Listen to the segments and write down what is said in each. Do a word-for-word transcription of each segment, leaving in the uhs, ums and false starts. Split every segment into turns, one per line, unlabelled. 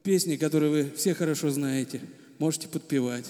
Песни, которые вы все хорошо знаете. Можете подпевать.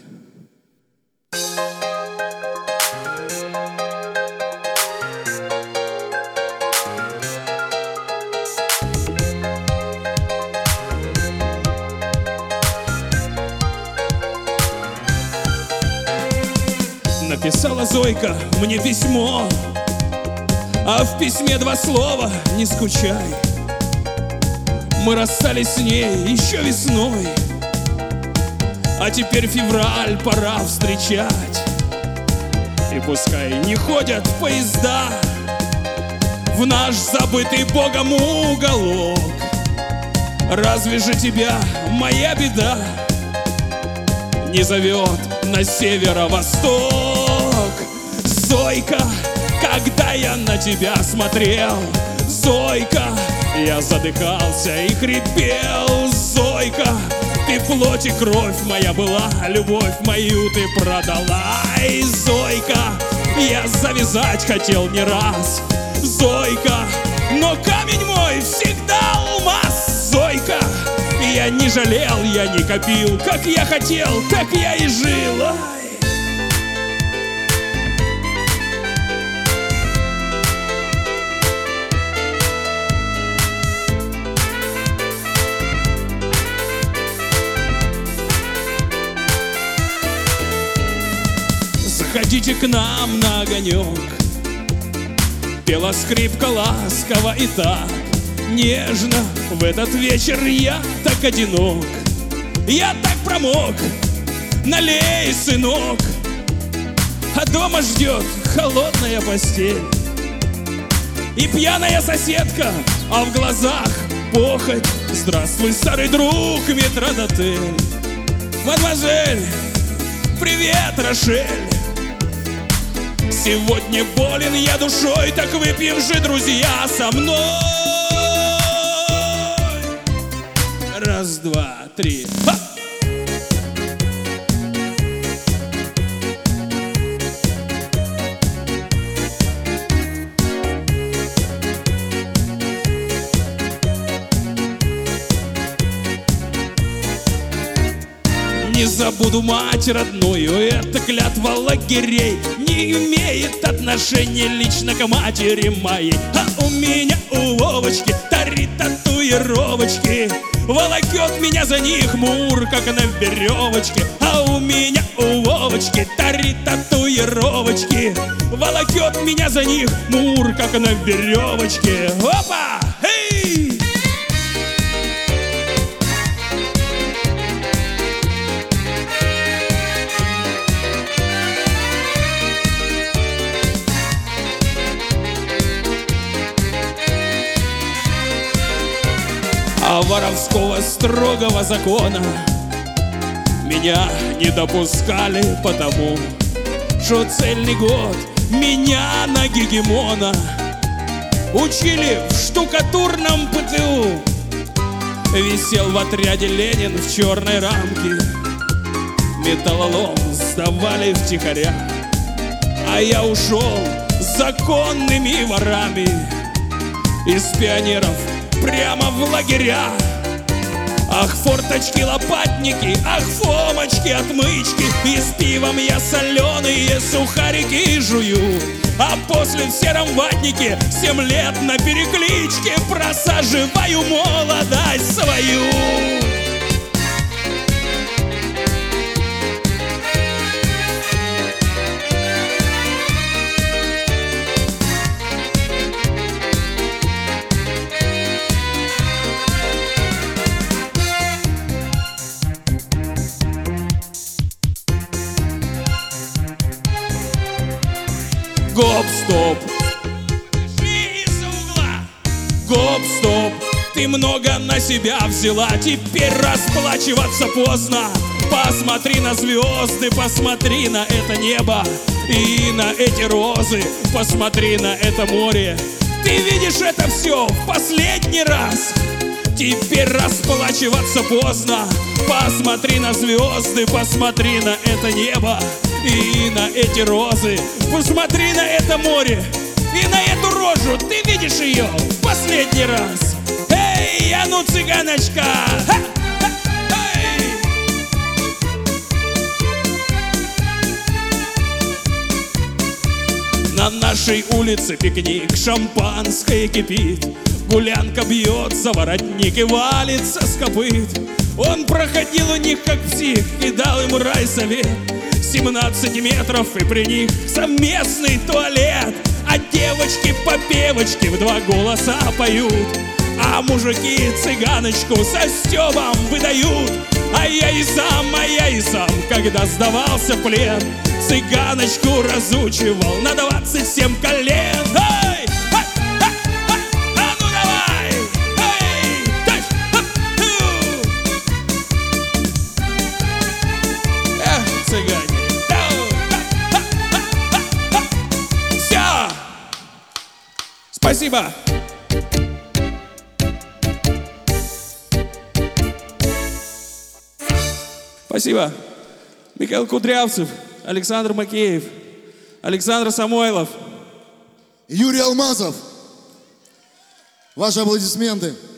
Написала Зойка мне письмо, а в письме два слова: не скучай. Мы расстались с ней еще весной, а теперь февраль, пора встречать. И пускай не ходят поезда в наш забытый Богом уголок, разве же тебя моя беда не зовет на северо-восток? Зойка, когда я на тебя смотрел, Зойка, я задыхался и хрипел. Зойка, ты плоть и кровь моя была, любовь мою ты продала. И Зойка, я завязать хотел не раз, Зойка, но камень мой всегда алмаз. Зойка, я не жалел, я не копил, как я хотел, так я и жил. Заходите к нам на огонек, пела скрипка ласково и так нежно. В этот вечер я так одинок, я так промок. Налей, сынок, а дома ждет холодная постель и пьяная соседка, а в глазах похоть. Здравствуй, старый друг, метрдотель. Мадемуазель, привет, Рошель. Сегодня болен я душой, так выпьем же, друзья, со мной. Раз, два, три. Ха! Не забуду мать родную, это клятва лагерей не имеет отношения лично к матери моей. А у меня у Вовочки три татуировочки, волокет меня за них Мур, как на веревочке. А у меня у Вовочки три татуировочки, волокет меня за них Мур, как на веревочке. Опа! Эй! А воровского строгого закона меня не допускали, потому что цельный год меня на гегемона учили в штукатурном ПТУ. Висел в отряде Ленин в черной рамке, металлолом сдавали втихаря, а я ушел с законными ворами из пионеров прямо в лагеря. Ах, форточки, лопатники, ах, фомочки, отмычки, и с пивом я соленые сухарики жую. А после в сером ватнике семь лет на перекличке просаживаю молодость свою. Гоп-стоп, из угла. Гоп-стоп, ты много на себя взяла, теперь расплачиваться поздно. Посмотри на звезды, посмотри на это небо и на эти розы, посмотри на это море. Ты видишь это все в последний раз, теперь расплачиваться поздно. Посмотри на звезды, посмотри на это небо и на эти розы, посмотри на это море и на эту рожу. Ты видишь ее в последний раз. Эй, а ну, цыганочка! Ха! Ха! нашей улице пикник, шампанское кипит, гулянка бьет за воротник и валится с копыт. Он проходил у них как псих и дал им райсовет, семнадцать метров и при них совместный туалет. А девочки по певочке в два голоса поют, а мужики цыганочку со Стёбом выдают. А я и сам, а я и сам, когда сдавался в плен, цыганочку разучивал на двадцать семь колен. Эй! А, а, а, а ну давай! Эй! Тащ! А, эх, цыгане! Все! Спасибо! Спасибо. Михаил Кудрявцев, Александр Макеев, Александр Самойлов,
Юрий Алмазов. Ваши аплодисменты.